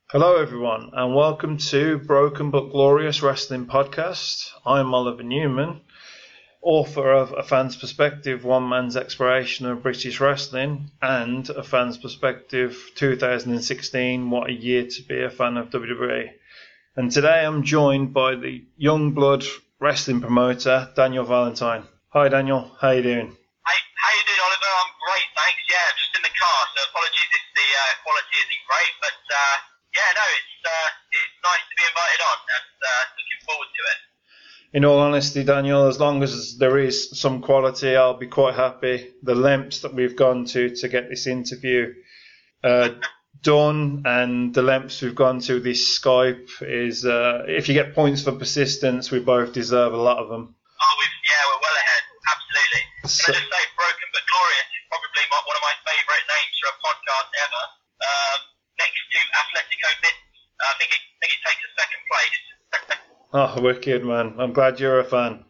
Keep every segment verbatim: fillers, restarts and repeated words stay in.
Hello, everyone, and welcome to Broken But Glorious Wrestling Podcast. I'm Oliver Newman, author of A Fan's Perspective, One Man's Exploration of British Wrestling, and A Fan's Perspective two thousand sixteen, What a Year to Be a Fan of W W E. And today I'm joined by the young blood wrestling promoter, Daniel Valentine. Hi, Daniel. How you doing? Hey, how you doing, Oliver? I'm great, thanks. Yeah, I'm just in the car, so apologies if the uh, quality isn't great, but... Uh, Yeah, no, it's uh, it's nice to be invited on and uh, looking forward to it. In all honesty, Daniel, as long as there is some quality, I'll be quite happy. The lengths that we've gone to to get this interview uh, done and the lengths we've gone to this Skype is, uh, if you get points for persistence, we both deserve a lot of them. Oh, we've, yeah, we're well ahead, absolutely. So, Can I just say, Broken But Glorious is probably my, one of my favourite names for a podcast ever. Um, next to Atletico Mid, I think it, I think it takes a second place. oh, wicked, man. I'm glad you're a fan.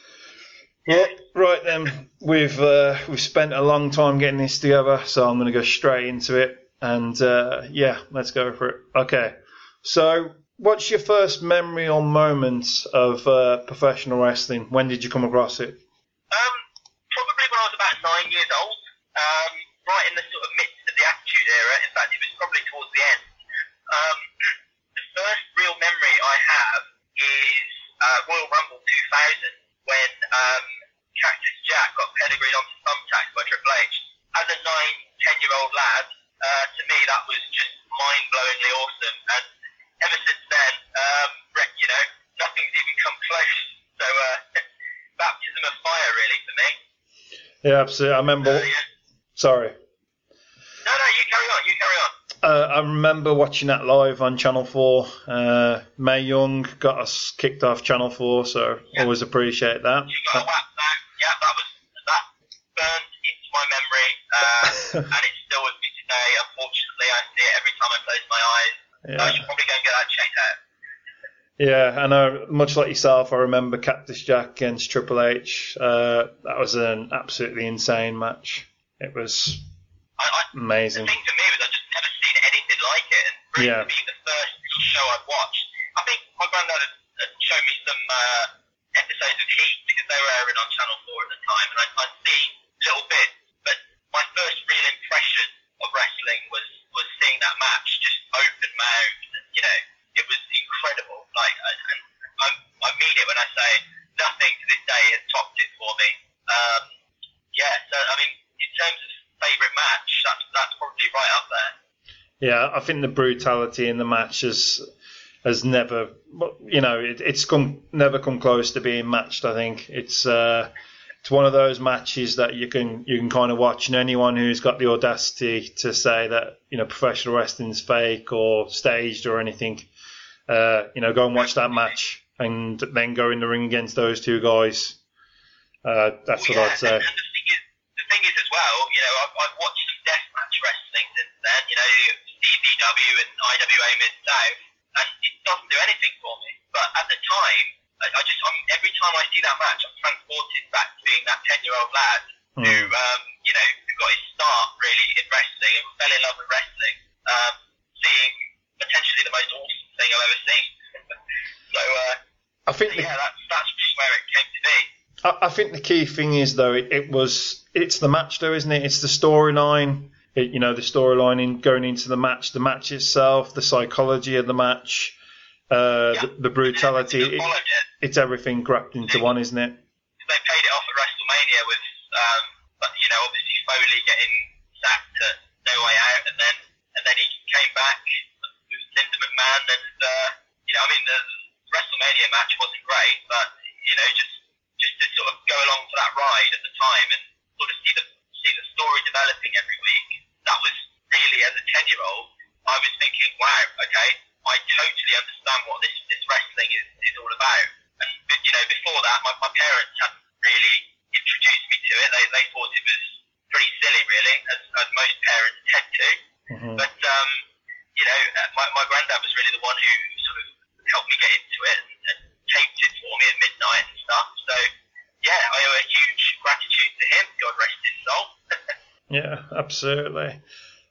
Well, right then, we've uh, we've spent a long time getting this together, so I'm going to go straight into it. And uh, yeah, let's go for it. Okay, so what's your first memory or moment of uh, professional wrestling? When did you come across it? Um, probably when I was about nine years old, um, right in the sort of midst of the Attitude Era. In fact, it was probably towards the end. Um, the first real memory I have is uh, Royal Rumble two thousand, when um, Cactus Jack got pedigreed onto thumbtacks by Triple H. As a nine, ten-year-old lad, uh, to me that was just mind-blowingly awesome. And ever since then, um, you know, nothing's even come close. So uh, baptism of fire, really, for me. Yeah, absolutely. I remember. Uh, yeah. Sorry. No, no, you carry on. You carry on. Uh, I remember watching that live on Channel four. Uh, Mae Young got us kicked off Channel four, so Yeah. always appreciate that. You got a whack now. Yeah, that was that burned into my memory, uh, and it's still with me today. Unfortunately, I see it every time I close my eyes. Yeah. So I should probably go and get that checked out. Yeah, I know. Much like yourself, I remember Cactus Jack against Triple H. Uh, that was an absolutely insane match. It was I, I, amazing. The thing for me was I've just never seen anything like it, and for Yeah. it to be the first show I've watched. I think my granddad had, had shown me some uh, episodes of Heat because they were airing on Channel four at the time, and I, I'd seen little bits, but my first real impression of wrestling was, was seeing that match just open mouthed, and you know, it was incredible. Like, and and I, I mean it when I say nothing to this day has topped it for me. Um, yeah, so I mean, in terms of favourite match, that's that's probably right up there. Yeah, I think the brutality in the match has has never, you know, it, it's come never come close to being matched. I think it's uh, it's one of those matches that you can you can kind of watch, and anyone who's got the audacity to say that, you know, professional wrestling's fake or staged or anything, uh, you know, go and watch that match and then go in the ring against those two guys. Uh, that's Well, what yeah, I'd say. And, and the thing is, the thing is as well, you know, I've, I've watched some deathmatch wrestling since then. You know, C Z W and I W A Mid South, and it doesn't do anything for me. But at the time, I, I just, I'm, every time I see that match, I'm transported back to being that ten-year-old lad Mm. who, um, you know, who got his start really in wrestling and fell in love with wrestling, um, seeing potentially the most awesome thing I've ever seen. so, uh, I think so the, yeah, that's that's just where it came to be. I, I think the key thing is though it, it was it's the match though, isn't it? It's the storyline. It, you know, the storyline in going into the match, the match itself, the psychology of the match, uh, Yeah. the, the brutality. That It, followed it. it's everything wrapped into one, isn't it? They paid it off at WrestleMania with, um, but, you know, obviously Foley getting sacked at No Way Out, and then and then he came back with Linda McMahon, and uh, you know, I mean, the WrestleMania match wasn't great, but you know, just just to sort of go along for that ride at the time and sort of see the see the story developing every week. That was really, as a ten year old, I was thinking, wow, okay, I totally understand what this this wrestling is is all about. And you know, before that, my, my parents hadn't really introduced me to it. They they thought it was pretty silly, really, as, as most parents tend to. Mm-hmm. But um, you know, uh, my my granddad was really the one who sort of helped me get into it and, and taped it for me at midnight and stuff. So yeah, I owe a huge gratitude to him. God rest his soul. Yeah, absolutely.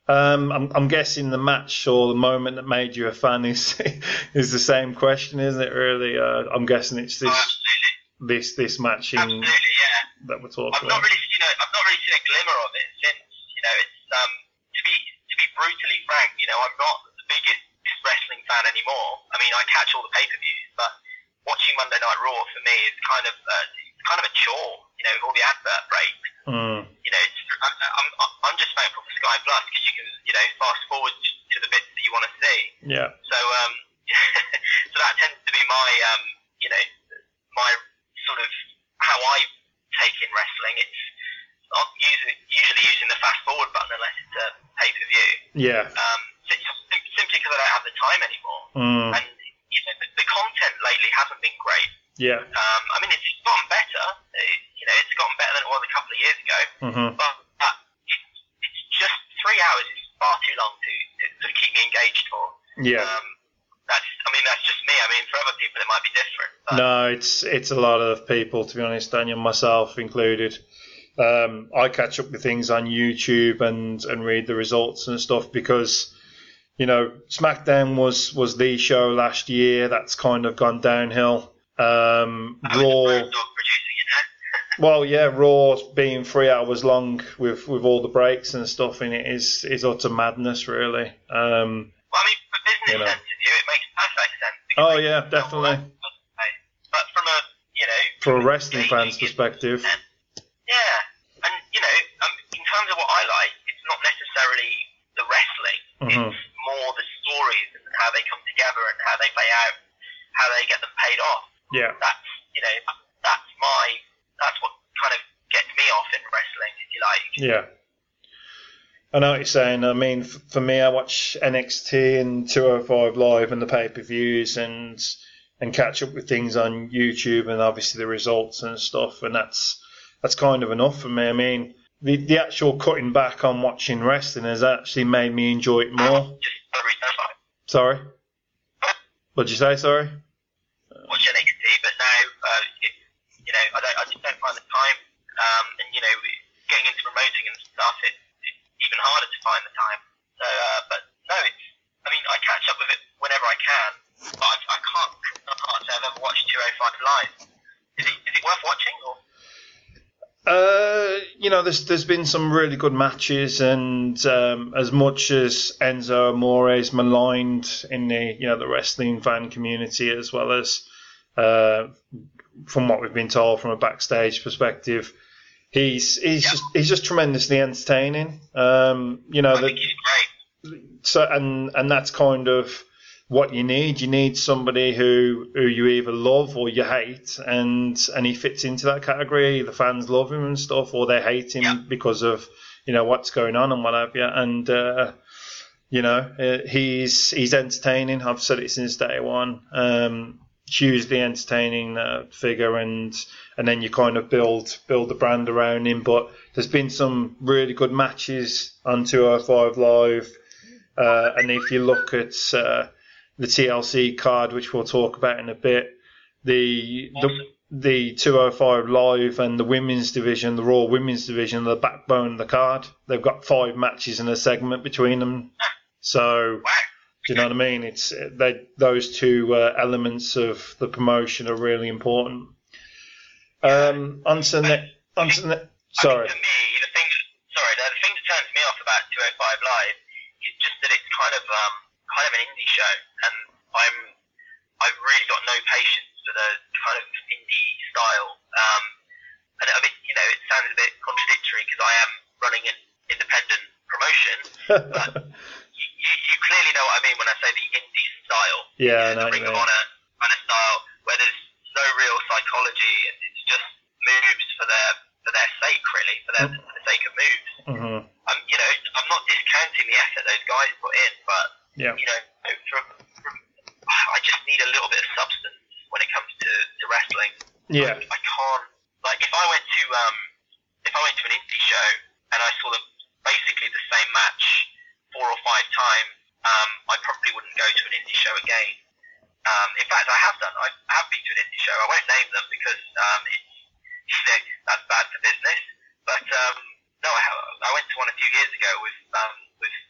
Um, I'm, I'm guessing the match or the moment that made you a fan is is the same question, isn't it? Really, uh, I'm guessing it's this Oh, this this match in, absolutely, yeah. that we're talking I've not about. really, you know, I've not really seen a glimmer of it since. You know, it's um to be to be brutally frank, you know, I'm not the biggest wrestling fan anymore. I mean, I catch all the pay-per-views, but watching Monday Night Raw for me is kind of uh, it's kind of a chore. You know, with all the advert breaks. Mm. You know, it's, I, I'm I'm just thankful for Sky Plus because you can, you know, fast forward to the bits that you want to see. Yeah. So um, so that tends to be my um, you know, my sort of how I take in wrestling. It's not usually usually using the fast forward button unless it's a pay per view. Yeah. Um, sim- simply because I don't have the time anymore. Mm. And you know, the, the content lately hasn't been great. Yeah. Um, I mean, it's gotten better. It, you know, it's gotten better than it was a couple of years ago. Mm-hmm. But, but it, it's just three hours is far too long to, to sort of keep me engaged for. Yeah. Um, that's, I mean, that's just me. I mean, for other people, it might be different. But No, it's it's a lot of people, to be honest, Daniel, myself included. Um, I catch up with things on YouTube and, and read the results and stuff because, you know, SmackDown was, was the show last year. That's kind of gone downhill. Um, I was Raw. the first dog producing it now. Well, yeah, Raw being three hours long with, with all the breaks and stuff in it is, is utter madness, really. Um, Well, I mean, from a business You know. sense of view, it makes perfect sense. because oh, they yeah, can sell definitely. more. But from a, you know, For a from wrestling engaging fan's it- perspective. Yeah, and you know, um, in terms of what I like, it's not necessarily the wrestling. Mhm. It's more the stories and how they come together and how they play out, how they get them paid off. Yeah. That's you know, that's my that's what kind of gets me off in wrestling, if you like. Yeah. I know what you're saying. I mean, f- for me, I watch N X T and two oh five Live and the pay-per-views and and catch up with things on YouTube and obviously the results and stuff, and that's that's kind of enough for me. I mean, the the actual cutting back on watching wrestling has actually made me enjoy it more. Just every time Sorry? What'd you say, sorry? I watch N X T, but now uh, it, you know, I don't, I just don't find the time. Um, and you know, getting into promoting and stuff, it, it's even harder to find the time. So, uh, but no, it's. I mean, I catch up with it whenever I can, but I, I can't. I can't say I've ever watched two oh five live. Is it, is it worth watching? Or Uh, you know, there's there's been some really good matches, and um, as much as Enzo Amore is maligned in the you know the wrestling fan community, as well as uh, from what we've been told from a backstage perspective, he's he's Yeah. just he's just tremendously entertaining. Um, you know, I the, think he's great. so and and that's kind of what you need. You need somebody who who you either love or you hate, and and he fits into that category. The fans love him and stuff, or they hate him Yeah. because of you know what's going on and what have you. And uh, you know uh, he's he's entertaining. I've said it since day one. Um, hugely entertaining uh, figure, and and then you kind of build build the brand around him. But there's been some really good matches on two oh five Live. Uh, and if you look at uh, the T L C card, which we'll talk about in a bit, the the the two oh five Live and the women's division, the Raw women's division, the backbone of the card. They've got five matches in a segment between them. So, Wow. do you know what I mean? It's they those two uh, elements of the promotion are really important. Um, on to the ne- on to the ne- sorry. I think for me, the thing, sorry, the, the thing that turns me off about two oh five Live is just that it's kind of um, kind of an indie show, and I'm I've really got no patience for the kind of indie style. Um, and I mean, you know, it sounds a bit contradictory because I am running an independent promotion, but you, you, you clearly know what I mean when I say the indie style. Yeah, I You know the what Ring you of mean. Honor kind of style where there's no real psychology and it's just moves for their for their sake, really, for their for the sake of moves. Mhm. Um, you know, I'm not discounting the effort those guys put in, but Yeah. you know, from, from I just need a little bit of substance when it comes to, to wrestling. Yeah. I, I can't like if I went to um if I went to an indie show and I saw them basically the same match four or five times, um, I probably wouldn't go to an indie show again. Um, in fact, I have done. I have been to an indie show. I won't name them because um, it's you know, that's bad for business. But um, no, I, have, I went to one a few years ago with um, with, with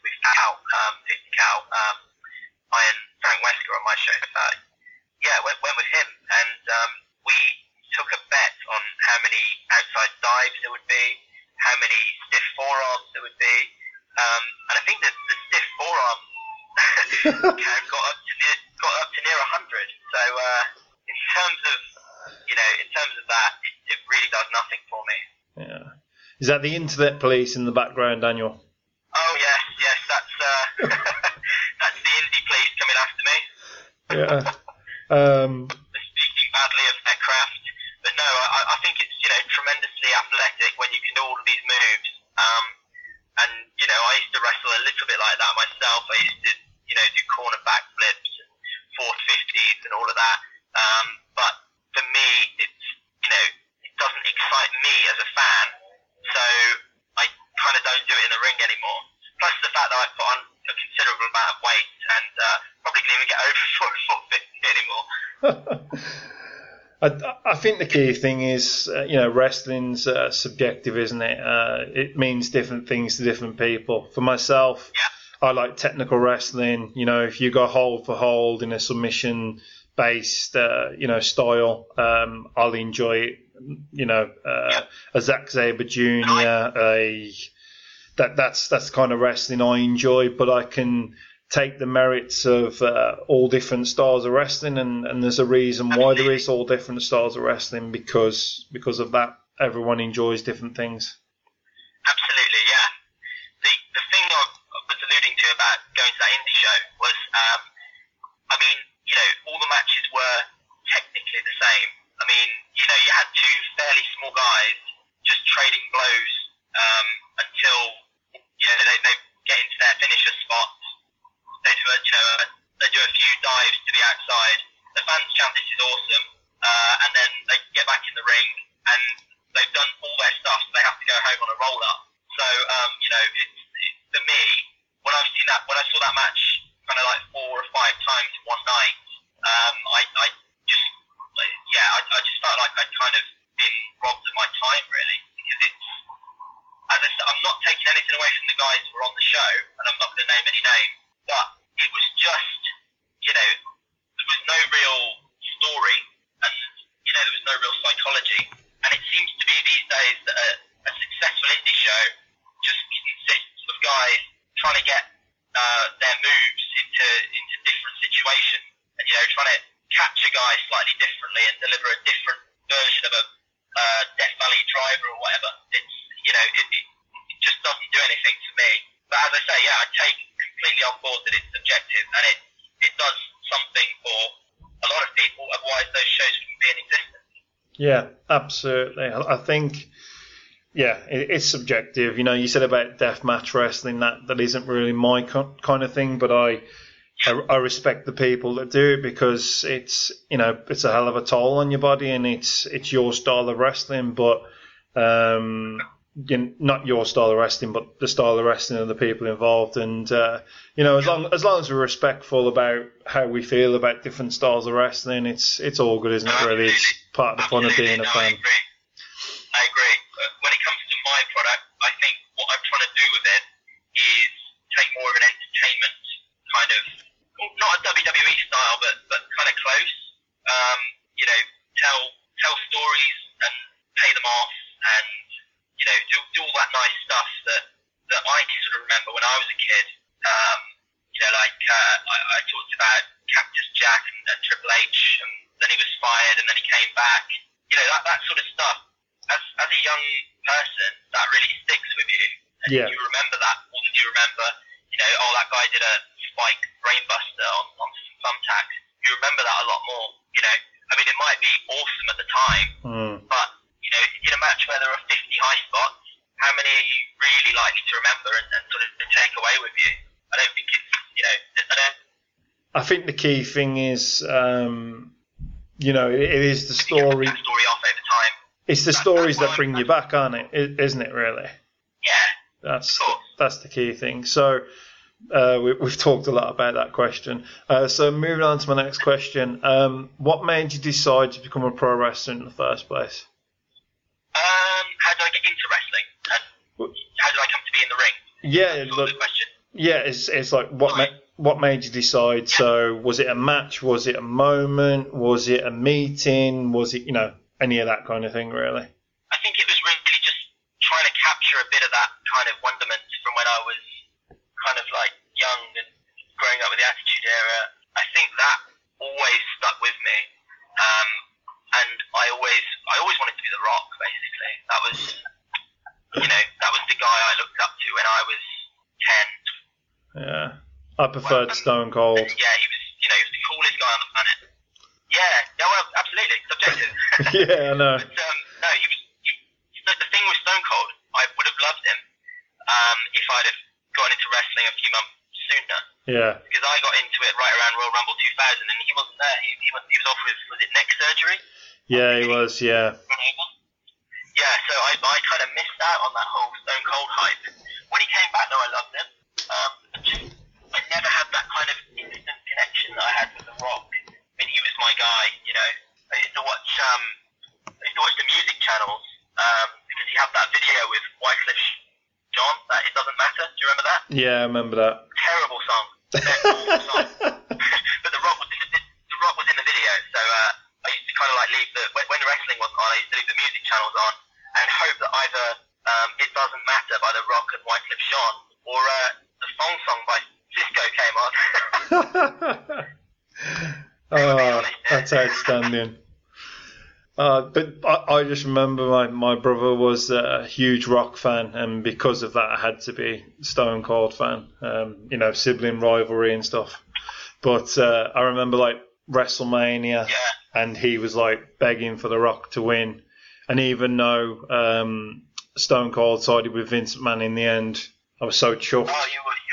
Cal, um, fifty Cal, um, Iron Frank Wesker on my show. Uh, yeah, went, went with him, and um, we took a bet on how many outside dives there would be, how many stiff forearms there would be, um, and I think that the stiff forearm count got up to near, got up to near one hundred. So uh, in terms of, you know, in terms of that, it, it really does nothing for me. Yeah. Is that the internet police in the background, Daniel? Oh yes, yes, that's uh, that's the indie police coming after me. Yeah. Um, Speaking badly of their craft, but no, I, I think it's, you know, tremendously athletic when you can do all of these moves. Um, and you know, I used to wrestle a little bit like that myself. I used to, you know, do corner backflips and four fifties and all of that. Um, but for me, it's, you know, it doesn't excite me as a fan. So I kind of don't do it in the ring anymore. Plus the fact that I put on a considerable amount of weight and uh, probably can't even get over four fifty anymore. I, I think the key thing is, uh, you know, wrestling's uh, subjective, isn't it? Uh, it means different things to different people. For myself, yeah. I like technical wrestling. You know, if you go hold for hold in a submission-based, uh, you know, style, um, I'll enjoy it. You know, uh, yeah. a Zack Sabre Junior, a that that's that's the kind of wrestling I enjoy. But I can take the merits of uh, all different styles of wrestling, and, and there's a reason why there is all different styles of wrestling, because because of that, everyone enjoys different things. Absolutely, yeah. The the thing I was alluding to about going to that indie show was, um, I mean, you know, all the matches were technically the same. I mean, you know, you had two fairly small guys just trading blows um, until, you know, they, they get into their finisher spots. They do a, you know, a, they do a few dives to the outside. The fans chant, "This is awesome," uh, and then they get back in the ring and they've done all their stuff. So they have to go home on a roll up. So, um, you know, it's, it's for me, when I've seen that, when I saw that match kind of like four or five times in one night, um, I, I just, yeah, I, I just felt like I'd kind of been robbed of my time, really, because it's, as I said, I'm not taking anything away from the guys who were on the show, and I'm not going to name any names, but it was just, you know, there was no real story, and, you know, there was no real psychology, and it seems to be these days that a, a successful indie show just consists of guys trying to get uh, their moves into into different situations, and, you know, trying to catch a guy slightly differently and deliver a different version of a uh, Death Valley driver or whatever. It's, you know, it, it, it just doesn't do anything to me. But as I say, yeah, I take completely on board that it's subjective, and it, it does something for a lot of people, otherwise those shows wouldn't be in existence. Yeah, absolutely. I think, yeah, it, it's subjective. You know, you said about deathmatch wrestling, that, that isn't really my co- kind of thing, but I, I I respect the people that do it, because it's, you know, it's a hell of a toll on your body, and it's it's your style of wrestling, but um, you know, not your style of wrestling, but the style of wrestling of the people involved. And uh, you know, as long as long as we're respectful about how we feel about different styles of wrestling, it's it's all good, isn't it? Really, it's part of the fun of being a no, fan. I agree. I agree. But when it comes to my product, I think what I'm trying to do with it is take more of an entertainment kind of, not a W W E style, but but kind of close. Um, you know, tell tell stories and pay them off, and you know, do do all that nice stuff that that I sort of remember when I was a kid. Um, you know, like uh, I, I talked about Cactus Jack and, and Triple H, and then he was fired, and then he came back. You know, that that sort of stuff. As as a young person, that really sticks with you, and Yeah. you remember that more than you remember, you know, oh, that guy did a spike brainbuster on, on some thumbtacks. You remember that a lot more, you know. I mean, it might be awesome at the time, Mm. but, you know, in a match where there are fifty high spots, how many are you really likely to remember and, and sort of take away with you? I don't think it's, you know, I don't... I think the key thing is, um, you know, it, it is the story. That story off over time. It's the That- stories that's that bring why- you back, aren't it? I- Isn't it, really? Yeah. That's Of course. that's the key thing. So uh, we, we've talked a lot about that question. Uh, so moving on to my next question, um, what made you decide to become a pro wrestler in the first place? Um, how did I get into wrestling? And how did I come to be in the ring? Yeah, That's sort look, of the question. yeah, it's it's like what ma- what made you decide? Yeah. So was it a match? Was it a moment? Was it a meeting? Was it, you know, any of that kind of thing, really? I think it was really just trying to capture a bit of that kind of wonderment from when I was kind of like young and growing up with the Attitude Era. I think that always stuck with me, um, and I always I always wanted to be The Rock. Basically, that was, you know, that was the guy I looked up to when I was ten. Yeah, I preferred well, Stone Cold. Yeah, he was, you know, he was the coolest guy on the planet. Yeah, no, well, absolutely, subjective. Yeah, I know. But, um, no, he was. He, the, the thing with Stone Cold, I would have loved him um, if I'd have gone into wrestling a few months sooner. Yeah. Because I got into it right around Royal Rumble two thousand, and he wasn't there. He, he, was, he was off with, was it neck surgery? Yeah, he was. Yeah. Yeah, so I, I kind of missed out on that whole Stone Cold hype. When he came back, though, I loved him. Um, just, I never had that kind of instant connection that I had with The Rock. I mean, he was my guy, you know. I used to watch, um, I used to watch the music channels um, because he had that video with Wyclef Jean, that It Doesn't Matter. Do you remember that? Yeah, I remember that. Terrible song. Terrible song. But The Rock was in the, the Rock was in the video, so uh, I used to kind of like leave the when, when the wrestling wasn't on, I used to leave the music channels on and hope that either um, It Doesn't Matter by The Rock and Wyclef Jean or uh, the Song Song by Cisco came on. Oh, that's outstanding. Uh, but I, I just remember my, my brother was a huge Rock fan, and because of that, I had to be Stone Cold fan. Um, you know, sibling rivalry and stuff. But uh, I remember like WrestleMania, yeah. and he was like begging for The Rock to win, and even though um, Stone Cold sided with Vince McMahon in the end, I was so chuffed. Oh, you were,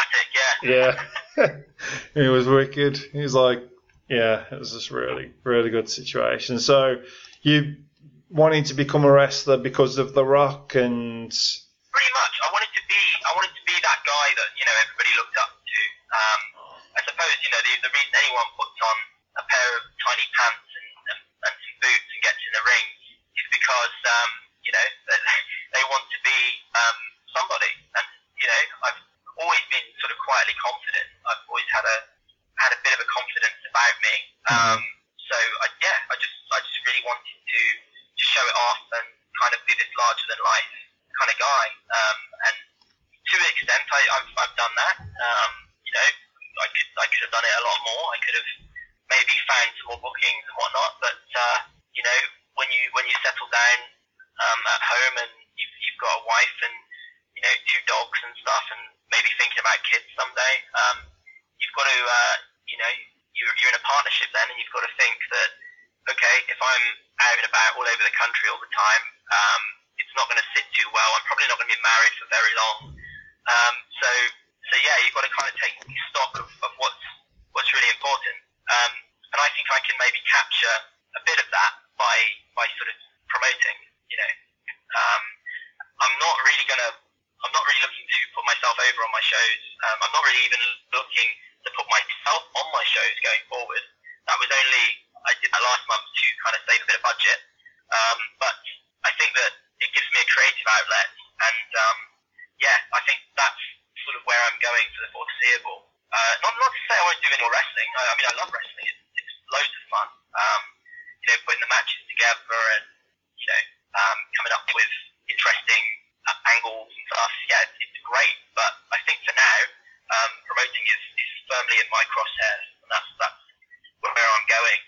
you were ecstatic, yeah. Yeah, he was wicked. He was like. Yeah, it was just really, really good situation. So you wanted to become a wrestler because of The Rock, and pretty much. I wanted to be, I wanted to be that guy that, you know, everybody looked up to. Um, I suppose, you know, the, the reason anyone puts on a pair of tiny pants and, and, and some boots and gets in the ring is because, um, you know, they, they want to be um, somebody. And you know, I've always been sort of quietly confident. I've always had a had a bit of a confidence about me. Um, so I, yeah, I just I just really wanted to, to show it off and kind of be this larger than life kind of guy. Um, and to an extent, I, I've I've done that. Um, you know, I could I could have done it a lot more. I could have maybe found some more bookings and whatnot. But uh, you know, when you when you settle down um, at home and you've you've got a wife and you know two dogs and stuff, and maybe thinking about kids someday, um, you've got to. Uh, You know, you're, you're in a partnership then, and you've got to think that, okay, if I'm out and about all over the country all the time, um, it's not going to sit too well. I'm probably not going to be married for very long. Um, so, so yeah, you've got to kind of take stock of, of what's what's really important. Um, and I think I can maybe capture a bit of that by by sort of promoting. You know, um, I'm not really going to. I'm not really looking to put myself over on my shows. Um, I'm not really even looking to put myself on my shows going forward. That was only, I did that last month to kind of save a bit of budget. Um, but I think that it gives me a creative outlet. And um, yeah, I think that's sort of where I'm going for the foreseeable. Uh, not, not to say I won't do any more wrestling. I, I mean, I love wrestling. It's, it's loads of fun. Um, you know, putting the matches together and, you know, um, coming up with interesting angles and stuff. Yeah, it's, it's great. But I think for now, um, promoting is, is firmly in my crosshairs, and that's that's where I'm going.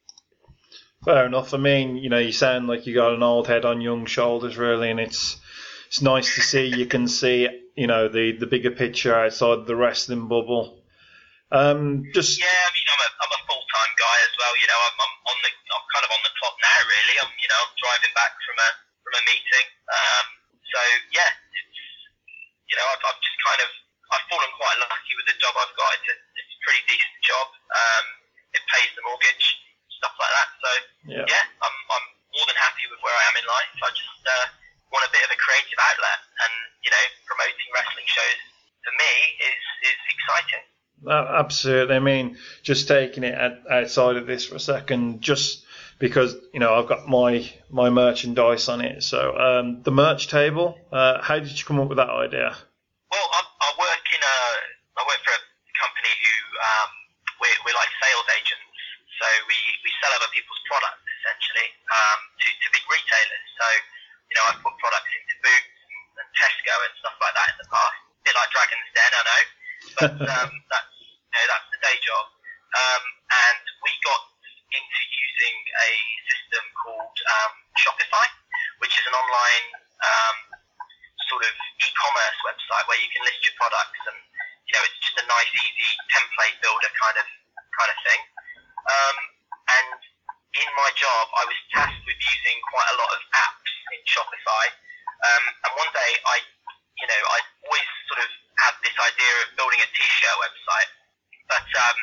Fair enough. I mean, you know, you sound like you got an old head on young shoulders, really, and it's it's nice to see you can see, you know, the, the bigger picture outside the wrestling bubble. Um, just yeah, I mean, I'm a I'm a full time guy as well. You know, I'm, I'm on the I'm kind of on the clock now, really. I'm you know I'm driving back from a from a meeting. Um, so yeah, it's you know I've, I've just kind of I've fallen quite lucky with the job I've got. It's a, it's a pretty decent job. Um, it pays the mortgage, stuff like that. So yeah, yeah I'm I'm more than happy with where I am in life. I just uh, want a bit of a creative outlet, and you know, promoting wrestling shows for me is is exciting. Uh, absolutely. I mean, just taking it at, outside of this for a second, just because, you know, I've got my my merchandise on it. So um, the merch table, uh, how did you come up with that idea? Well, I, I work in a I work for a company who um, we're, we're like sales agents. So we, we sell other people's products essentially um, to to big retailers. So you know I've put products into Boots and, and Tesco and stuff like that in the past. A bit like Dragon's Den, I know, but um, that's you know that's the day job. Um, and we got into using a system called um, Shopify, which is an online um, sort of e-commerce website where you can list your products, and you know it's just a nice, easy template builder kind of kind of thing. Um, and in my job, I was tasked with using quite a lot of apps in Shopify. Um, and one day, I, you know, I always sort of had this idea of building a t-shirt website, but um,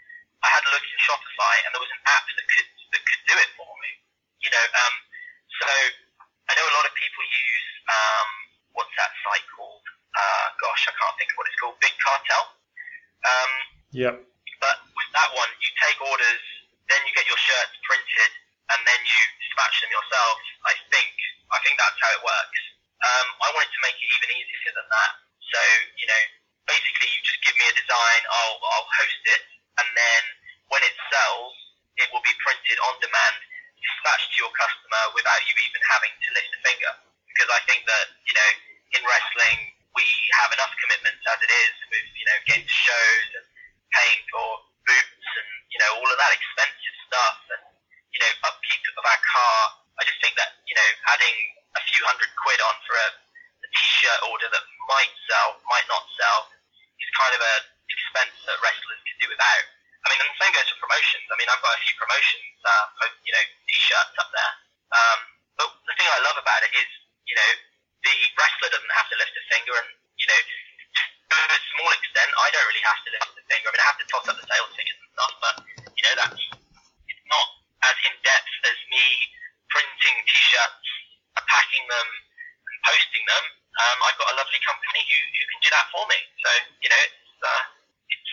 I had a look in Shopify, and there was an app that could that could do it for me. You know, um, so I know a lot of people use um, what's that site called? Uh, gosh, I can't think of what it's called. Big Cartel. Um, yep. But with that one, you take orders, then you get your shirts printed, and then you dispatch them yourself. I think I think that's how it works. Um, I wanted to make it even easier than that. So you know, basically, you just give me a design, I'll I'll host it, and then when it sells, it will be printed on demand, dispatched to your customer without you even having to lift a finger. Because I think that you know, in wrestling, we have enough commitments as it is with you know getting to shows and paying for boots and you know all of that expensive stuff and you know upkeep of our car. I just think that you know adding a few hundred quid on for a, a t-shirt order that might sell, might not sell, is kind of a expense that wrestlers could do without. I mean, and the same goes for promotions. I mean, I've got a few promotions, uh, you know, t-shirts up there. Um, but the thing I love about it is, you know, the wrestler doesn't have to lift a finger, and you know, to a small extent, I don't really have to lift a finger. I mean, I have to toss up the sales figures and stuff, but you know, that's it's not as in depth as me printing t-shirts, packing them, and posting them. Um, I've got a lovely company who, who can do that for me. So you know, it's uh, it's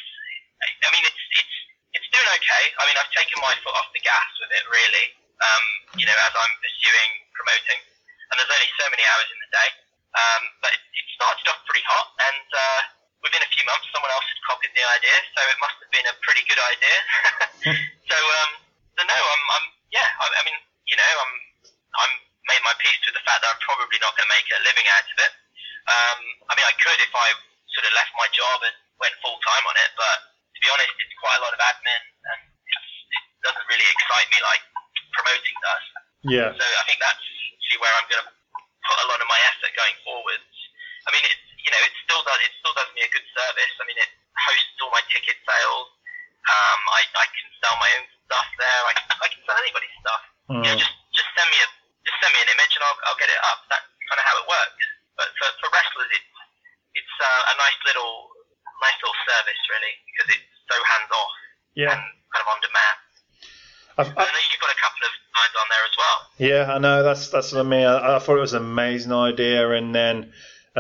I mean, it's it's it's doing okay. I mean, I've taken my foot off the gas with it, really. Um, you know, as I'm pursuing promoting, and there's only so many hours in the day. Um, but it, it started off pretty hot, and uh, within a few months, someone else had copied the idea, so it must have been a pretty good idea. so, um, so no, I'm, I'm yeah. I, I mean, you know, I'm I'm made my peace with the fact that I'm probably not going to make a living out of it. Um, I mean, I could if I sort of left my job and went full time on it, but to be honest, it's quite a lot of admin, and it's, it doesn't really excite me like promoting does. Yeah. So I think that's actually where I'm going to put a lot of my effort going forwards. I mean, it's you know, it still does it still does me a good service. I mean, it hosts all my ticket sales. Um, I, I can sell my own stuff there. I can, I can sell anybody's stuff. Mm. You know, just just send me a just send me an image and I'll I'll get it up. That's kind of how it works. But for for wrestlers, it's it's uh, a nice little nice little service really, because it's so hands off. Yeah. And kind of on demand. I've, I know you've got a couple of lines on there as well. Yeah, I know. That's that's what I mean. I, I thought it was an amazing idea, and then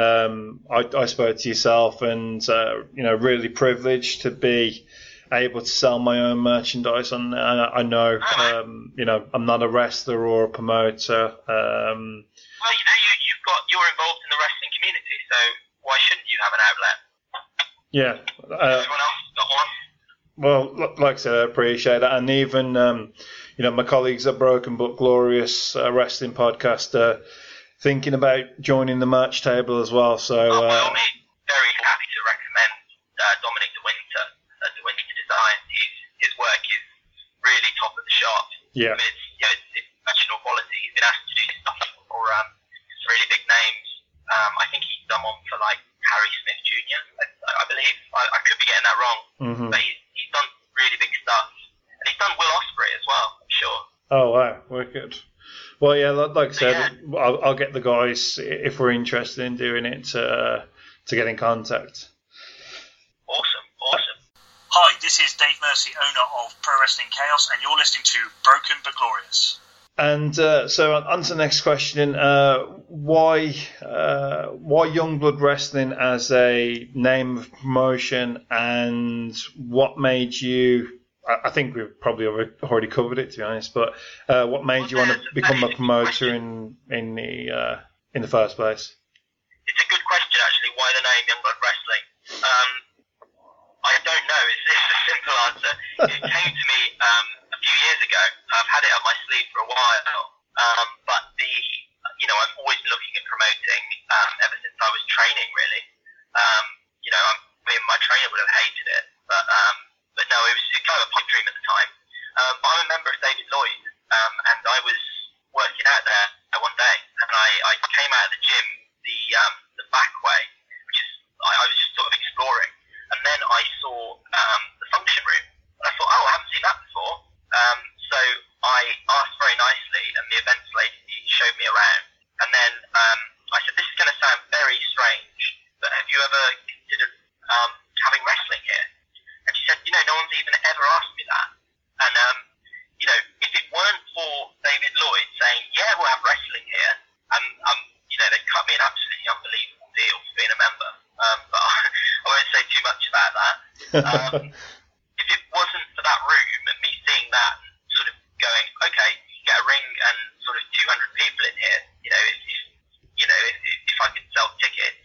um, I, I spoke to yourself, and uh, you know, really privileged to be able to sell my own merchandise. And uh, I know, um, you know, I'm not a wrestler or a promoter. Um, well, you know, you you've got you're involved in the wrestling community, so why shouldn't you have an outlet? Yeah. Uh, Everyone else has got one. Well, like I said, I appreciate that, and even um, you know, my colleagues at Broken But Glorious uh, Wrestling Podcast are thinking about joining the merch table as well. So, oh, uh, by all means, very happy to recommend uh, Dominic De Winter, uh, De Winter Design. His his work is really top of the shop. Yeah. I mean, it's, you know, it's, it's professional quality. He's been asked to do stuff for um, some really big names. Um, I think he's done one for like Harry Smith Junior I, I believe. I, I could be getting that wrong, mm-hmm. but he's he's done really big stuff, and he's done Will Ospreay as well. I'm sure. Oh wow, wicked. Well, yeah, like I said, yeah. I'll, I'll get the guys, if we're interested in doing it, to uh, to get in contact. Awesome, awesome. Hi, this is Dave Mercy, owner of Pro Wrestling Chaos, and you're listening to Broken But Glorious. And uh, so on to the next question: uh, why uh, why Youngblood Wrestling as a name of promotion, and what made you? I think we've probably already covered it, to be honest. But uh, what made you want to become a promoter in in the uh, in the first place? It's a good question, actually. Why the name Youngblood Wrestling? Um, I don't know. It's, it's a simple answer. It came to me um, a few years ago. I've had it up my sleeve for a while, um, but the you know I'm always looking at promoting um, ever since I was training. Really, um, you know, I'm, I mean, my trainer would have hated it, but um, but no, it was kind of a pipe dream at the time. Um, but I'm a member of David Lloyd, um, and I was working out there one day, and I, I came out of the gym the um, the back way, which is I, I was just sort of exploring, and then I saw um, the function room, and I thought, oh, I haven't seen that before. Um, so I asked very nicely, and the events lady showed me around, and then um, I said, this is going to sound very strange, but have you ever considered um, having wrestling here? And she said, you know, no one's even ever asked me that, and um, you know, if it weren't for David Lloyd saying, yeah, we'll have wrestling here, and um, you know, they cut me an absolutely unbelievable deal for being a member. Um, but I won't say too much about that. Um, if it wasn't for that room and me seeing that, and sort of going, okay, you can get a ring and sort of two hundred people in here, you know, if, if you know, if, if I could sell tickets.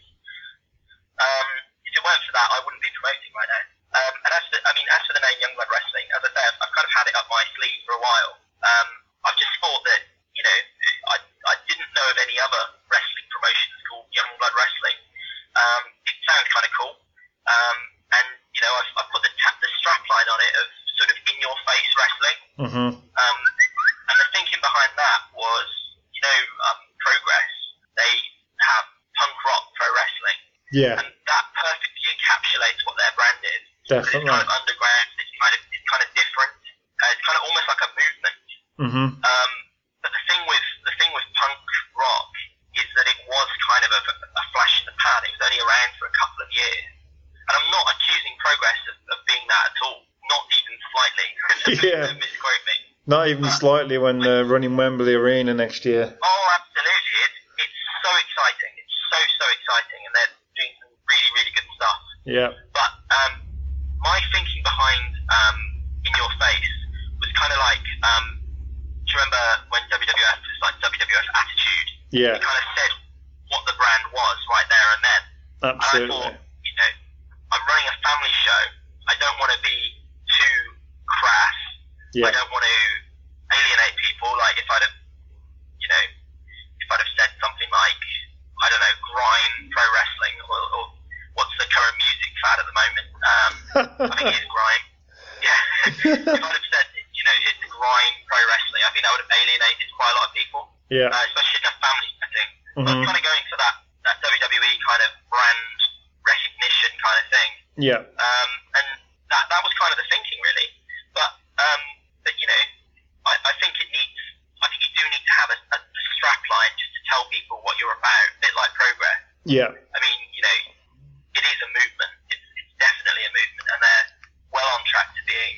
Um, if it weren't for that, I wouldn't be promoting right now. Um, and as for, I mean, as for the name Youngblood Wrestling, as I said, I've kind of had it up my sleeve for a while. Um, I've just thought that, you know, I, I didn't know of any other wrestling promotions called Youngblood Wrestling. Um, it sounds kind of cool. Um, and, you know, I've, I've put the, ta- the strap line on it of sort of in-your-face wrestling. Mm-hmm. Um, and the thinking behind that was, you know, um, Progress, they have punk rock pro wrestling. Yeah. And that perfectly encapsulates what their brand is. Definitely. It's kind of underground. It's kind of it's kind of different. Uh, it's kind of almost like a movement. Mm-hmm. Um, but the thing with the thing with punk rock is that it was kind of a, a flash in the pan. It was only around for a couple of years, and I'm not accusing Progress of, of being that at all. Not even slightly. Yeah. Misquote me. Not even but, slightly when uh, running Wembley Arena next year. Oh, absolutely. It's it's so exciting. It's so so exciting, and they're doing some really really good stuff. Yeah. But um. my thinking behind um, In Your Face was kind of like, um, do you remember when W W F was like W W F Attitude? Yeah. It kind of said what the brand was right there and then. Absolutely. And I thought, you know, I'm running a family show. I don't want to be too crass. Yeah. I don't want to alienate people. Like if I'd have, you know, if I'd have said something like, I don't know, grime pro wrestling or, or what's the current music fad at the moment? Um, I think it's grime. Yeah. If I'd have said, you know, it's grime pro wrestling, I think that would have alienated quite a lot of people. Yeah. Uh, especially in a family setting. Mm-hmm. So I was kind of going for that, that W W E kind of brand recognition kind of thing. Yeah. Um, and that that was kind of the thinking really. But um, but you know, I, I think it needs. I think you do need to have a, a strap line just to tell people what you're about, a bit like Progress. Yeah. I mean, you know, it is a movement. It's, it's definitely a movement, and they're well on track to being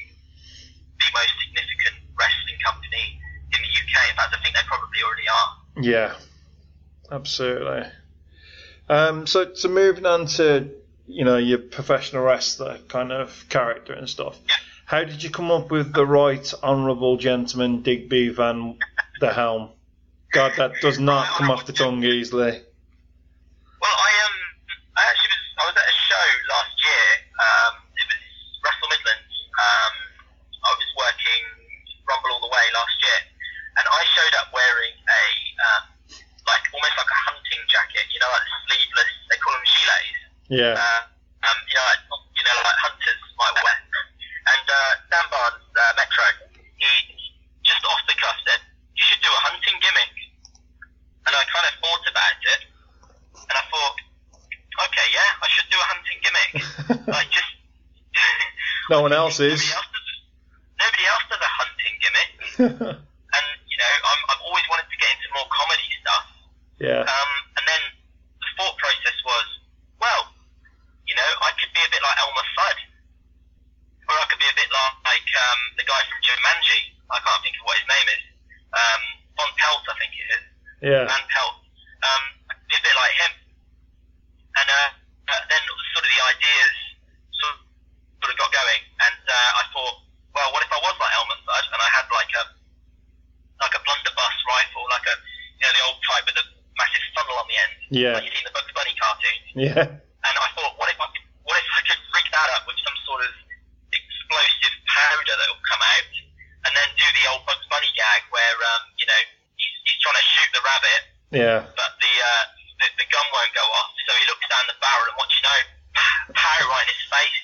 the most significant wrestling company in the U K. In fact, I think they probably already are. Yeah, absolutely. Um, so, so moving on to, you know, your professional wrestler kind of character and stuff. Yeah. How did you come up with the right honourable gentleman Digby Van the Helm? God, that does not come off the tongue easily. Well, I um, I actually was I was at a show last year. Um, it was Wrestle Midlands. Um, I was working Rumble All the Way last year, and I showed up wearing a um, like almost like a hunting jacket. You know, like sleeveless. They call them gilets. Yeah. Uh, um, you know, like, you know, like hunters might wear. And uh, Dan Barnes, uh, Metro, he just off the cuff said, "You should do a hunting gimmick." And I kind of thought about it, and I thought, okay, yeah, I should do a hunting gimmick. Like just no one else is. Nobody else does, nobody else does a hunting gimmick. And you know, I'm, I've always wanted to get into more comedy stuff. Yeah. Um, and then the thought process was, well, you know, I could be a bit like Elmer Fudd, or I could be a bit like, like um, the guy from Jumanji. I can't think of what his name is. Um, Von Pelt, I think it is. Yeah. Van Pelt. Um, I could be a bit like him. And uh, uh, then sort of the ideas sort of, sort of got going, and uh, I thought, well, what if I was like Elmer Fudd and I had like a like a blunderbuss rifle, like a you know the old type with a massive funnel on the end, Yeah. like you've seen the Bugs Bunny cartoons. Yeah. the old Bugs Bunny gag where um, you know he's, he's trying to shoot the rabbit, Yeah. but the, uh, the the gun won't go off, so he looks down the barrel and what you know, pow right in his face.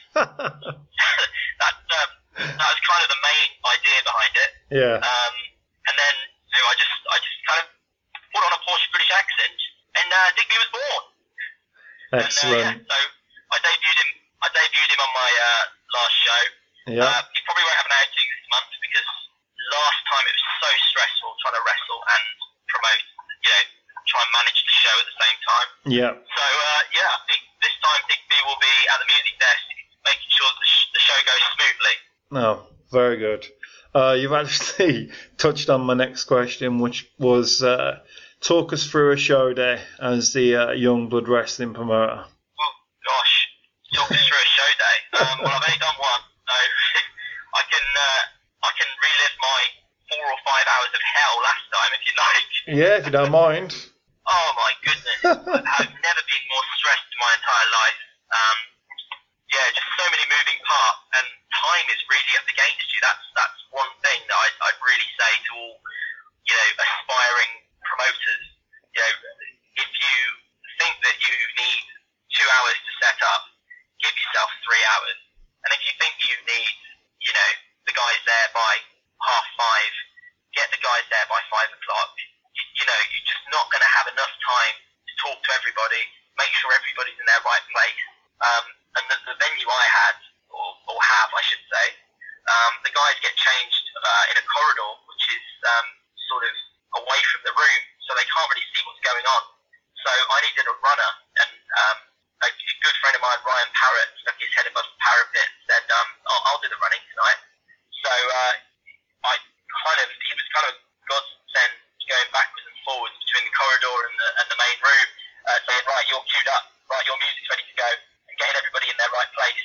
That's um, that was kind of the main idea behind it. Yeah. Um, and then so I just I just kind of put on a Porsche British accent, and uh, Digby was born. Excellent. And, uh, yeah, so I debuted him. I debuted him on my uh, last show. Yeah. Uh, he probably won't have an outing this month because last time it was so stressful trying to wrestle and promote, you know, try and manage the show at the same time. Yeah. So uh, yeah, I think this time Digby will be at the music desk, making sure the, sh- the show goes smoothly. No, very good. Uh, you've actually touched on my next question, which was uh, talk us through a show day as the uh, Youngblood Wrestling promoter. Oh gosh, talk us through a show day. Um, well, I've only done one, so I can uh, I can relive my four or five hours of hell last time if you like. Yeah, if you don't mind. Oh my goodness, I've never been more stressed in my entire life. Um, yeah, just so many moving parts, and time is really up against you. That's that's one thing that I'd, I'd really say to all, you know, aspiring promoters. You know, if you think that you need two hours to set up, give yourself three hours. And if you think you need, you know, the guys there by half five, get the guys there by five o'clock. You, you know, you're just not going to have enough time to talk to everybody, make sure everybody's in their right place. Um, and the, the venue I had, or, or have, I should say, um, the guys get changed uh, in a corridor, which is um, sort of away from the room, so they can't really see what's going on. So I needed a runner, and um, a, a good friend of mine, Ryan Parrott, stuck his head above the parapet and said, um, I'll, I'll do the running tonight. So uh, I kind of, he was kind of God's send going backwards and forwards between the corridor and the, and the main room, uh, saying, right, you're queued up, right, your music's ready to go, and getting everybody in their right place.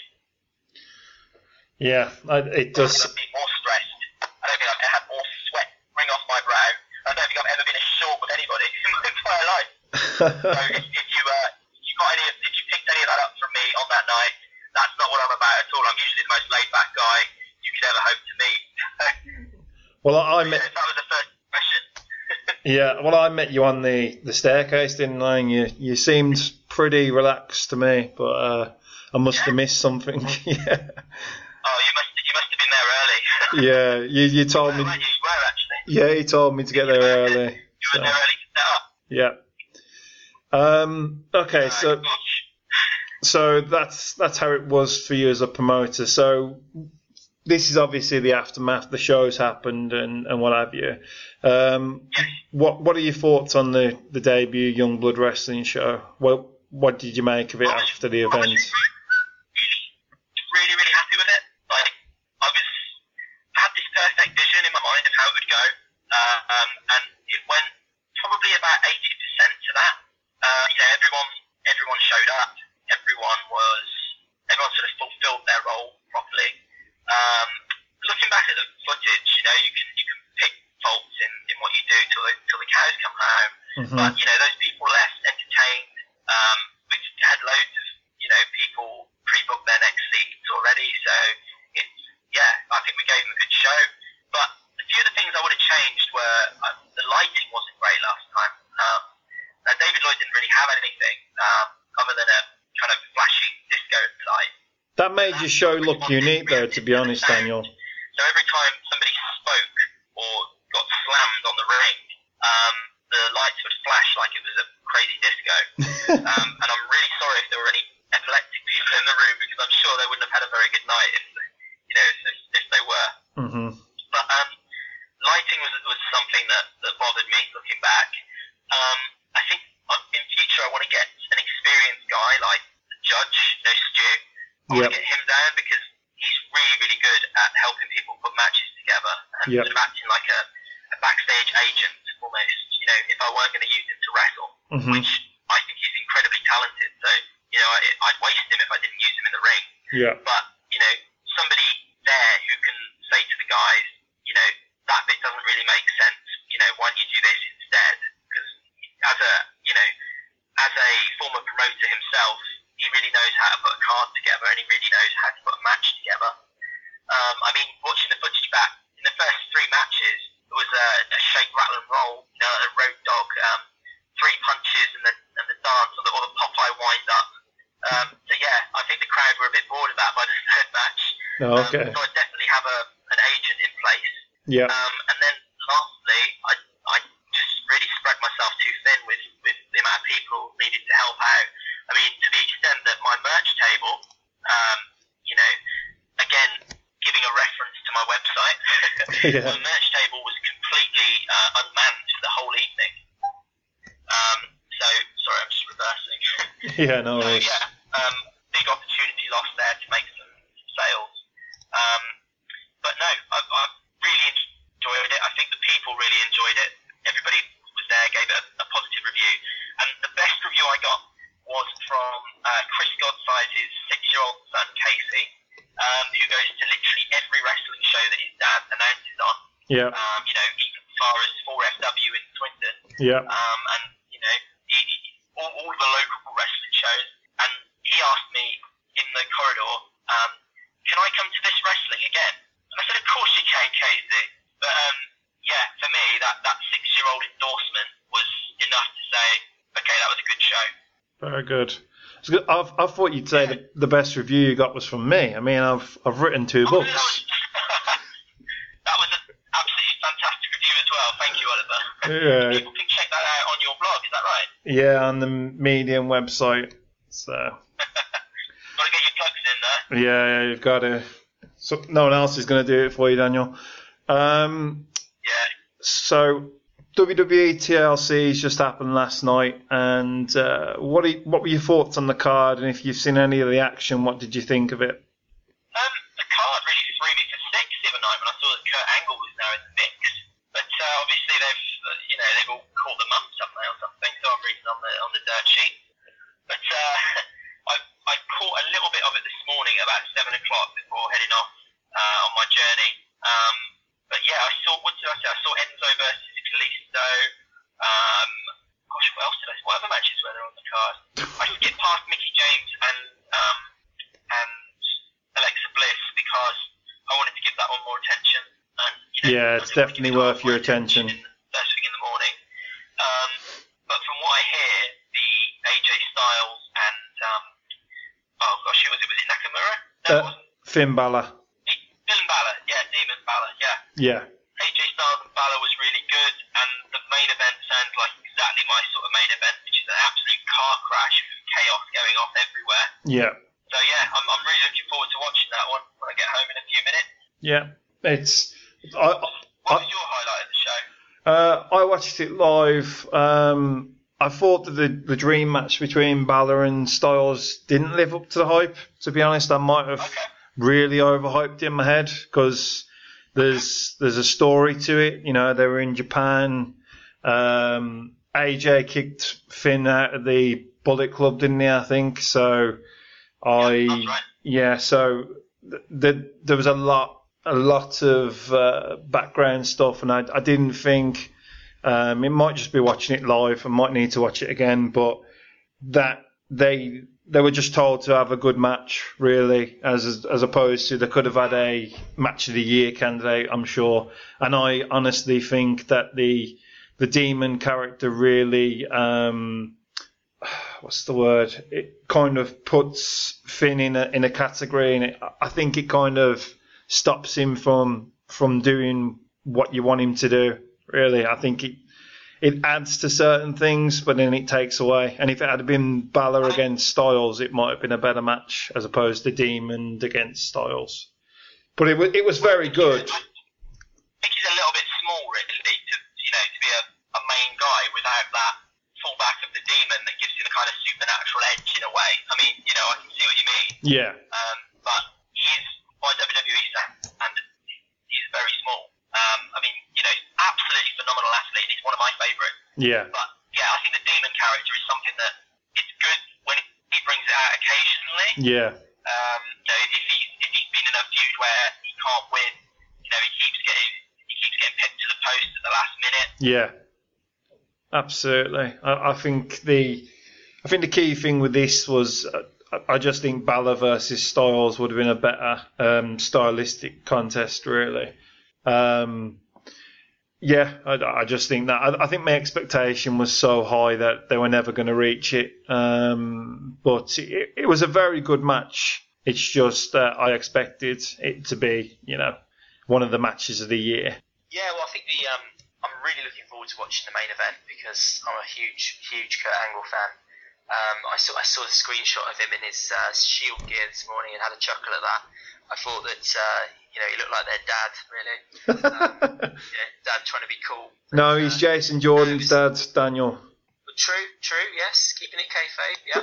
Yeah, I, it does. I've been more stressed. I don't think I've ever had more sweat ring off my brow. I don't think I've ever been as short with anybody in my entire life. So if, if you uh, if you got any, of- if you picked any of that up from me on that night, that's not what I'm about at all. I'm usually the most laid back guy you could ever hope to meet. Well, I met. That was the first impression. Yeah, well, I met you on the, the staircase, didn't I? And you you seemed pretty relaxed to me, but uh, I must have missed something. Yeah. Oh, you must you must have been there early. Yeah, you you told me. Well, you were actually. Yeah, he told me to get there early. You were So, there early to set up. yeah. Um. Okay, Uh, so gosh. so that's that's how it was for you as a promoter. So this is obviously the aftermath. The show's happened and, and what have you. Um. What what are your thoughts on the, the debut Youngblood Wrestling show? What what did you make of it after the event? Really, really happy with it. Like, I was had this perfect vision in my mind of how it would go, uh, um, and it went probably about eighty percent to that. Uh, you know, everyone, everyone showed up. Everyone was, everyone sort of fulfilled their role properly. Um, looking back at the footage, you know, you can you can pick faults in, in what you do till the till the cows come home. Mm-hmm. But you know, those people left entertained. Um, we had loads of you know people pre-booked their next seats already, so it's yeah, I think we gave them a good show. But a few of the things I would have changed were uh, the lighting wasn't great last time. Um, now David Lloyd didn't really have anything um, other than a kind of flashy disco light. That made your show look unique, though, to be honest, Daniel. So every time somebody spoke or got slammed on the ring, um, the lights would flash like it was a crazy disco. um, and I'm really sorry if there were any epileptic people in the room because I'm sure they wouldn't have had a very good night if, you know, if, if they were. Mm-hmm. But um, lighting was was something that, that bothered me looking back. Um, I think uh, in future I want to get an experienced guy like the judge, you know, Stu. I want Yep. to get him down because he's really, really good at helping people put matches together and Yep. sort of acting like a, a backstage agent almost. You know, if I weren't going to use him to wrestle, Mhm. which I think he's incredibly talented. So, you know, I, I'd waste him if I didn't use him in the ring. Yeah. But, you know, somebody there who can say to the guys, you know, that bit doesn't really make sense. You know, why don't you do this instead? Because as a, you know, as a former promoter himself, he really knows how to put a card together and he really knows how to put a match together. Um, I mean, watching the footage back, in the first three three matches. It was a, a shake, rattle, and roll, you know, a road dog, um, three punches and the and the dance or the, or the Popeye wind up. Um, so yeah, I think the crowd were a bit bored of that by the third match. Oh, okay. Um, so I definitely have a an agent in place. Yeah. Um, and then lastly, I I just really spread myself too thin with, with the amount of people needed to help out. I mean, to the extent that my merch table, um, you know, again, giving a reference to my website, yeah. my merch table was completely uh, unmanned for the whole evening. Um, so, sorry, I'm just reversing. Yeah, no so, worries. yeah, um, big opportunity lost there to make some, some sales. Um, but no, I, I really enjoyed it. I think the people really enjoyed it. Everybody was there, gave it a, a positive review. And the best review I got was from uh, Chris Godsize's six-year-old son, Casey, um, who goes to literally every wrestling show that his dad announces on. Yeah. Um, you know, even as far as four F W in Swindon. Yeah. Um, and, you know, he, he, all, all the local wrestling shows. And he asked me in the corridor, um, can I come to this wrestling again? And I said, of course you can, Casey. But, um, yeah, for me, that, that six-year-old endorsement was enough to say, okay, that was a good show. Very good. I, I thought you'd say the, the best review you got was from me. I mean, I've I've written two oh, books. That was, that was an absolutely fantastic review as well. Thank you, Oliver. Yeah. People can check that out on your blog, is that right? Yeah, on the Medium website. So. Got to get your plugs in there. Yeah, yeah, you've got to. So no one else is going to do it for you, Daniel. Um, yeah. So W W E T L C's just happened last night, and uh, what are you, what were your thoughts on the card? And if you've seen any of the action, what did you think of it? Um, the card really threw me for six the other night when I saw that Kurt Angle was now in the mix. But uh, obviously they've, uh, you know, they've all caught the mumps, haven't they, or something? So I'm reading on the on the dirt sheet. But uh, I I caught a little bit of it this morning at about seven o'clock before heading off uh, on my journey. Um, but yeah, I saw what did I say? I saw Enzo versus Kalisto. Um, gosh, what else did I? What other matches were there on the card? I skipped past Mickey James and um and Alexa Bliss because I wanted to give that one more attention. And, you know, yeah, it's definitely worth your attention. attention. First thing in the morning. Um, but from what I hear, the A J Styles and um, oh gosh, who was it? Was it Nakamura? No, Uh, it wasn't. Finn Balor. Finn Balor, yeah, Demon Balor, yeah. Yeah. A J Styles and Balor was really good, and the main event sounds like exactly my sort of main event, which is an absolute car crash with chaos going off everywhere. Yeah. So yeah, I'm, I'm really looking forward to watching that one when I get home in a few minutes. Yeah. It's. I, What was your highlight of the show? Uh, I watched it live. Um, I thought that the, the dream match between Balor and Styles didn't live up to the hype. To be honest, I might have Okay. really overhyped it in my head because there's there's a story to it. You know, they were in Japan. Um, A J kicked Finn out of the Bullet Club, didn't he? I think so. I Yeah, that's right. yeah. So th- th- there was a lot. A lot of uh, background stuff, and I, I didn't think um, it might just be watching it live. I might need to watch it again, but that they they were just told to have a good match, really, as as opposed to they could have had a match of the year candidate, I'm sure. And I honestly think that the the Demon character really um, what's the word? It kind of puts Finn in a in a category, and it, I think it kind of stops him from from doing what you want him to do. Really, I think it it adds to certain things, but then it takes away. And if it had been Balor against Styles, it might have been a better match as opposed to Demon against Styles. But it was it was very good. I think he's a little bit small, really, to you know to be a, a main guy without that fullback of the Demon that gives you the kind of supernatural edge in a way. I mean, you know, I can see what you mean. Yeah, Um, but he is, by W W E standards, he is very small. Um, I mean, you know, absolutely phenomenal athlete. He's one of my favourites. yeah, But yeah, I think the Demon character is something that it's good when he brings it out occasionally. yeah, Um, you know, if he's if he's been in a feud where he can't win, you know, he keeps getting he keeps getting picked to the post at the last minute. yeah. Absolutely. I, I think the I think the key thing with this was uh, I just think Balor versus Styles would have been a better um, stylistic contest, really. Um, Yeah, I, I just think that I, I think my expectation was so high that they were never going to reach it. Um, but it, it was a very good match. It's just that I expected it to be, you know, one of the matches of the year. Yeah, well, I think the um, I'm really looking forward to watching the main event because I'm a huge, huge Kurt Angle fan. Um, I saw I saw the screenshot of him in his uh, Shield gear this morning and had a chuckle at that. I thought that uh, you know he looked like their dad, really. Um, yeah, dad trying to be cool. No, he's uh, Jason Jordan's no, dad, Daniel. True, true, yes, keeping it kayfabe, yeah.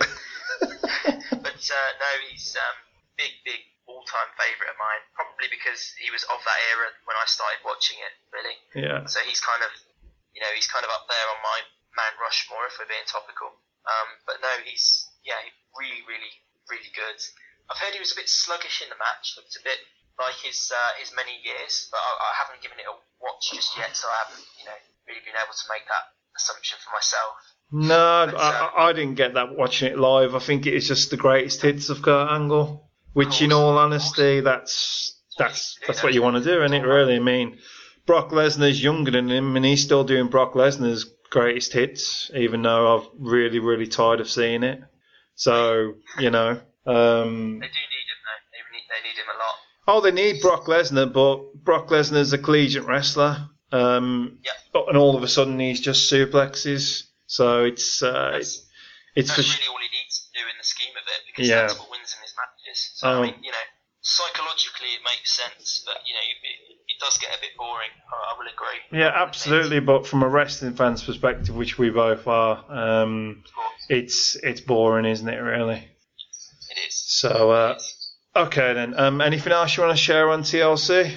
But uh, no, he's um, big, big all-time favourite of mine. Probably because he was of that era when I started watching it, really. Yeah. So he's kind of, you know, he's kind of up there on my Mount Rushmore if we're being topical. Um, but no, he's yeah, really, really, really good. I've heard he was a bit sluggish in the match. Looked a bit like his uh, his many years, but I, I haven't given it a watch just yet, so I haven't, you know, really been able to make that assumption for myself. No, but, I, um, I didn't get that watching it live. I think it is just the greatest hits of Kurt Angle, which, in all honesty, that's that's that's what you want to do, isn't it? Really, I mean, Brock Lesnar's younger than him, and he's still doing Brock Lesnar's greatest hits, even though I've really, really tired of seeing it. So, you know. Um, they do need him, though. They need, they need him a lot. Oh, they need Brock Lesnar, but Brock Lesnar's a collegiate wrestler. Um, yeah. And all of a sudden he's just suplexes. So it's uh, that's, it's that's for really all he needs to do in the scheme of it, because yeah. that's what wins him his matches. So, um, I mean, you know, psychologically it makes sense, but, you know, it, it does get a bit boring. I, I will agree. Yeah, absolutely. But from a wrestling fan's perspective, which we both are, um, it's it's boring, isn't it? Really. It is. So, uh, it is. Okay then. Um, anything else you want to share on T L C? Well,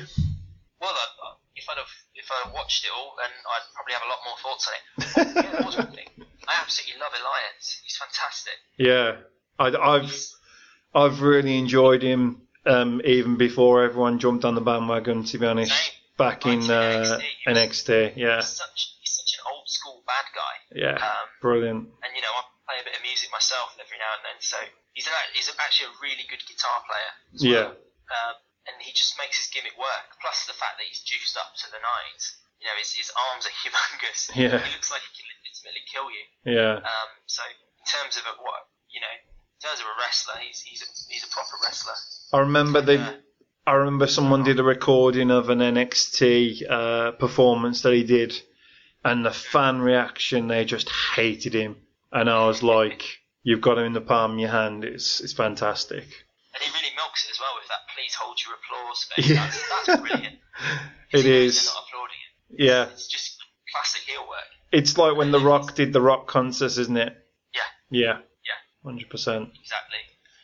uh, if I'd have if I had watched it all, then I'd probably have a lot more thoughts on it. Oh, yeah, there was one thing. I absolutely love Elias. He's fantastic. Yeah, I, I've I've really enjoyed him. Um, even before everyone jumped on the bandwagon, to be honest, Same. back Right, in uh, N X T, yeah. He's such, he's such an old school bad guy. Yeah, um, brilliant. And you know, I play a bit of music myself every now and then, so he's an, he's actually a really good guitar player as yeah. well. Um, and he just makes his gimmick work. Plus the fact that he's juiced up to the nines. You know, his his arms are humongous. Yeah. He looks like he can legitimately kill you. Yeah. Um, so in terms of a, what you know, in terms of a wrestler, he's he's a he's a proper wrestler. I remember they. Uh, I remember someone did a recording of an N X T uh, performance that he did, and the fan reaction, they just hated him. And I was like, you've got him in the palm of your hand. It's it's fantastic. And he really milks it as well with that "please hold your applause" face. Yeah. That's, that's brilliant. It is. They're not applauding it. Yeah. It's just classic heel work. It's like when The Rock did the Rock concerts, isn't it? Yeah. Yeah. Yeah. one hundred percent. Exactly.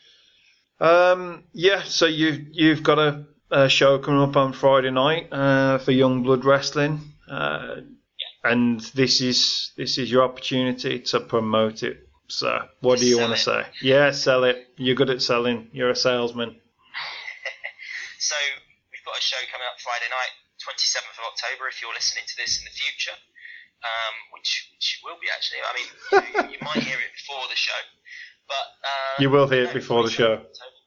Um, yeah, so you, you've got a, a show coming up on Friday night uh, for Young Blood Wrestling. Uh, yeah. And this is this is your opportunity to promote it. So what do you want to say? Yeah, sell it. You're good at selling. You're a salesman. So we've got a show coming up Friday night, twenty-seventh of October, if you're listening to this in the future, um, which, which you will be actually. I mean, you, know, you, you might hear it before the show. But uh, You will hear it no, before the show.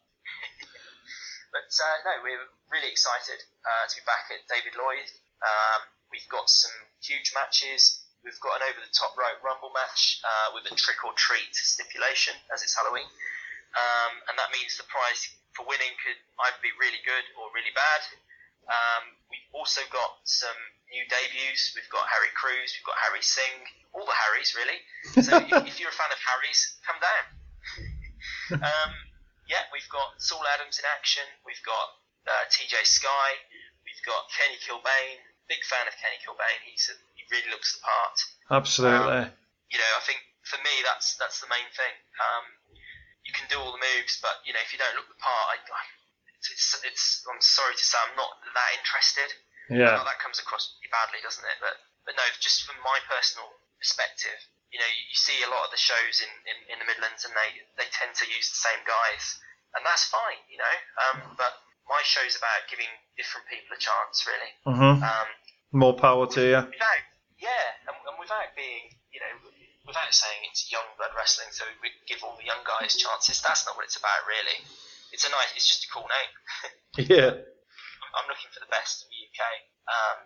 But uh, no, we're really excited uh, to be back at David Lloyd. Um, we've got some huge matches. We've got an over-the-top rope rumble match uh, with a trick-or-treat stipulation, as it's Halloween. Um, and that means the prize for winning could either be really good or really bad. Um, we've also got some new debuts. We've got Harry Crews, we've got Harry Singh, all the Harrys, really. So if, if you're a fan of Harry's, come down. um, yeah, we've got Saul Adams in action. We've got uh, T J Sky. We've got Kenny Kilbane. Big fan of Kenny Kilbane. He's a, he really looks the part. Absolutely. Um, you know, I think for me that's that's the main thing. Um, you can do all the moves, but you know, if you don't look the part, I, I, it's, it's, it's. I'm sorry to say, I'm not that interested. Yeah. Well, that comes across pretty badly, doesn't it? But but no, just from my personal perspective, you know, you, you see a lot of the shows in, in, in the Midlands, and they, they tend to use the same guys, and that's fine, you know. Um, but my show's about giving different people a chance, really. Mm-hmm. Um, More power to you. Without, yeah, and, and without being, you know, without saying it's young blood wrestling, so we give all the young guys chances. That's not what it's about, really. It's a nice, it's just a cool name. Yeah. I'm looking for the best in the U K. Um,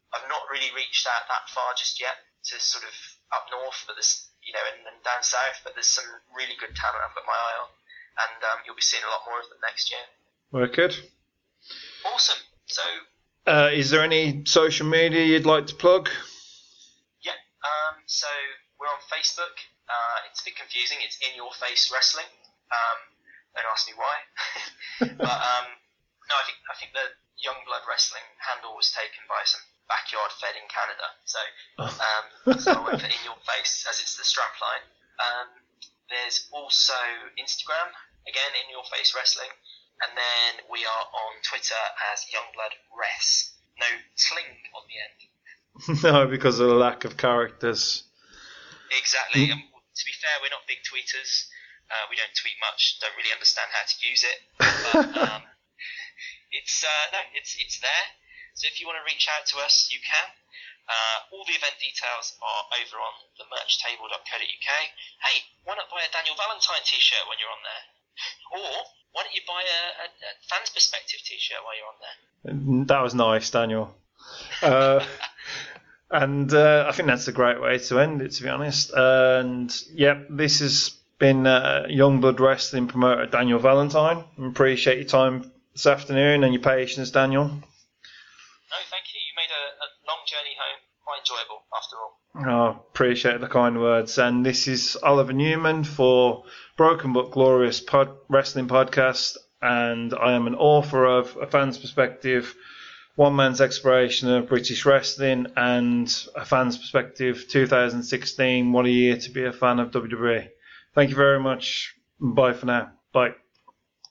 I've not really reached that that far just yet to sort of up north, but there's you know, and then down south. But there's some really good talent I've got my eye on, and um, you'll be seeing a lot more of them next year. Wicked. Awesome. So, uh, is there any social media you'd like to plug? Yeah. Um, so we're on Facebook. Uh, it's a bit confusing. It's In Your Face Wrestling. Um, don't ask me why. but um, no, I think I think the Youngblood Wrestling handle was taken by some backyard fed in Canada. So, um, so I went for In Your Face as it's the strapline. Um, there's also Instagram, again In Your Face Wrestling. And then we are on Twitter as Youngblood Res. No sling on the end. No, because of the lack of characters. Exactly. Um, to be fair, we're not big tweeters. Uh, we don't tweet much. Don't really understand how to use it. But um, it's uh, no, it's it's there. So if you want to reach out to us, you can. Uh, all the event details are over on the merch table dot co dot uk. Hey, why not buy a Daniel Valentine t-shirt when you're on there? Or why don't you buy a, a, a Fans Perspective t-shirt while you're on there? That was nice, Daniel. Uh, and uh, I think that's a great way to end it, to be honest. And, yeah, this has been uh, Youngblood Wrestling promoter Daniel Valentine. I appreciate your time this afternoon and your patience, Daniel. No, thank you. You made a, a long journey home quite enjoyable, after all. Oh, appreciate the kind words. And this is Oliver Newman for Broken But Glorious pod, Wrestling Podcast, and I am an author of A Fan's Perspective, One Man's Exploration of British Wrestling, and A Fan's Perspective twenty sixteen, What a Year to be a Fan of W W E. Thank you very much. Bye for now. Bye.